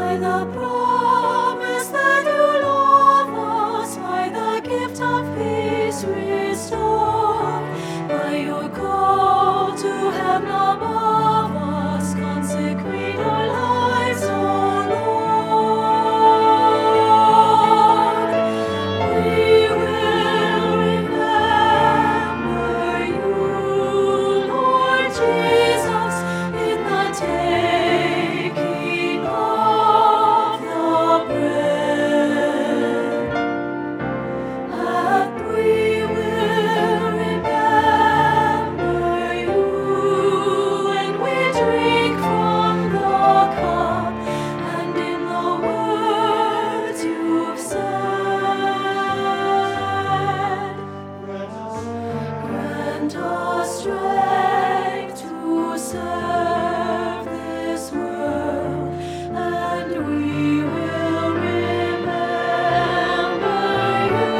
by the promise that you love us, by the gift of peace restored, by your call to heaven above us, consecrate our lives, O Lord. We will remember you, Lord Jesus, in the taking of the bread, and we will remember you when we drink from the cup and in the words you've said. Grant us strength to serve this world, and we will remember you.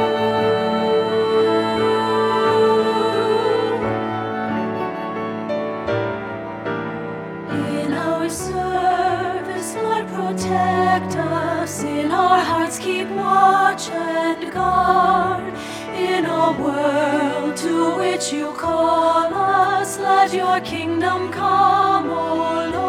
In our service, Lord, protect us. In our hearts, keep watch and guard. In a world to which you call us, let your kingdom come, O Lord.